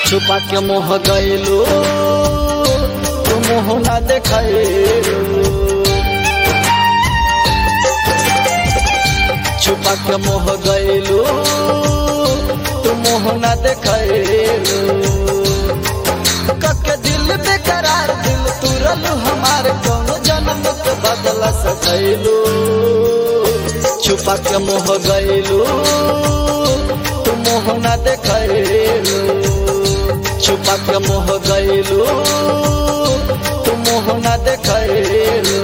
छुपा के मोह गइलू तू मुँह ना देखैलू। छुपा के मोह गइलू तू मुँह ना देखैलू। कके दिल बेकरार दिल तुरलू हमारे कौन जन्म के बदला सकैलू। छुपा के मोह गइलू तू मुँह ना देखैलू। छुपा के मोह गइलू तू मुँह ना देखैलू।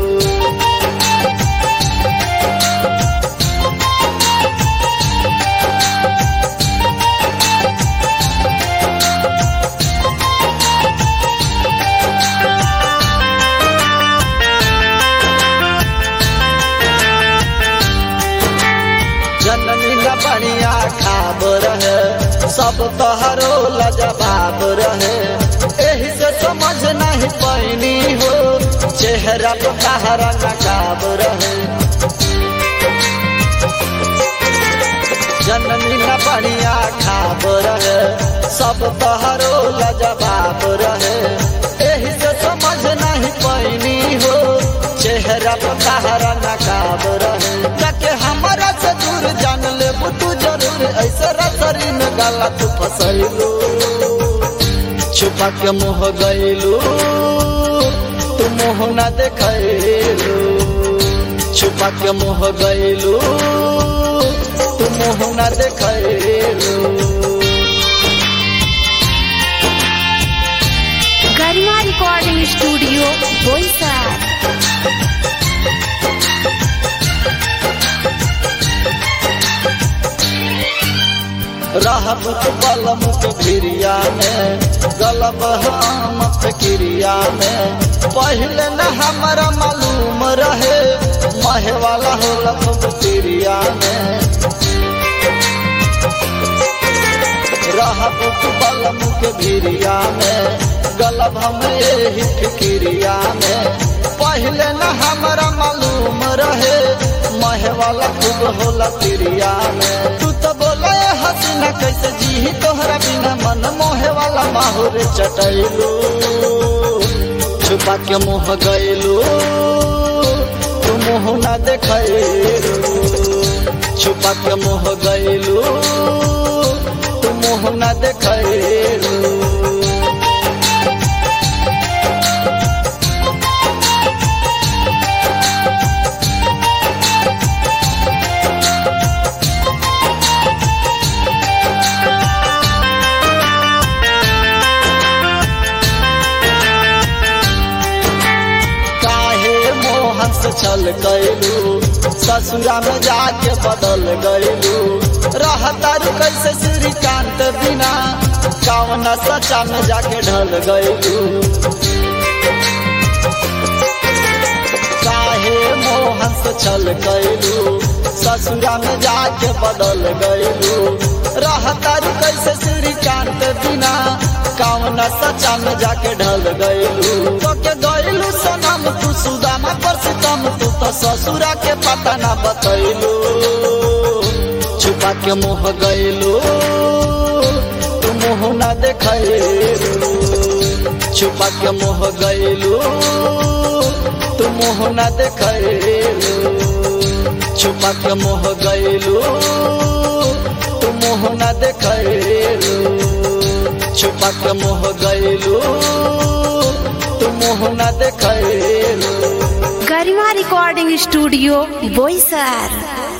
जननी न बढ़िया खाब रहे सब तोहरो लजवाब रहे। एही से समझ नहीं पैनी हो चेहरा पे तहरा नकाब रहे। जननी न बढ़िया खाब रहे सब तोहरो लजवाब रहे। एही से समझ नहीं पैनी हो चेहरा पे तहरा नकाब रहे। जाके हमारा से दूर जान ले तू जरूर ऐसे रसरी में गाला तू फसैलू। छुपा के मोह गइलू तू मुँह ना देखैलू। छुपा के मोह गइलू तू मुँह ना देखैलू। Garima recording studio Boisar. रहब बलम के भिरिया में गलब हम क्रिया में। पहले न हमारा मालूम रहे महे वाला हो लखब क्रिया में। रहब बलम के भिरिया में गलब हम यही फिक्रिया में। पहले न हमारा मालूम रहे महे वाला खूब होला क्रिया में। तू तो बोला हसीना कैसे जी तोहरा बिना मन मोहे वाला माहौर चटैलू। छुपा के मुँह गइलू तू मुँह ना देखैलू। छुपा के मुँह गइलू तू मुँह ना देखैलू। चल गइलू ससुरा में जाके बदल गइलू। रहतारू कैसे श्रीकांत बिना कौन सचा में जाके ढल गइलू। काहे मोहन से चल गइलू ससुरा में जाके बदल गइलू। रहतारू कैसे श्रीकांत बिना कौन सचा में जाके ढल गइलू। तो के गइलू सनम तू सुदामा पर सितम तू तो ससुरा के पता ना बतैलू। छुपा के मुँह गइलू तू मुँह ना देखैलू। छुपा के मुँह गइलू तू मुँह ना देखैलू। छुपा के मुँह गइलू तू मुँह ना देखैलू। छुपा के मुँह गइलू तू मुँह ना देखैलू। Garima recording studio Boisar.